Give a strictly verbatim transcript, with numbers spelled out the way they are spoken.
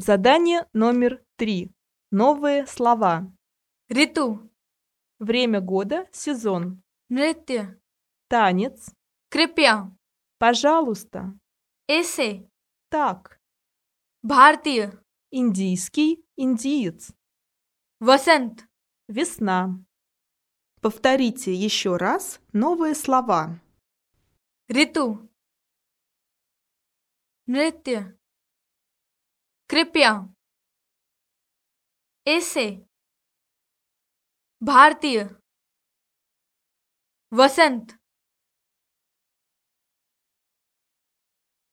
Задание номер три. Новые слова. ऋतु, Время года, сезон. नृत्य, Танец. कृपया, Пожалуйста. ऐसे, Так. भारतीय, Индийский, индиец. वसंत, Весна. Повторите еще раз новые слова. ऋतु, नृत्य, कृपया, ऐसे, भारतीय, वसंत,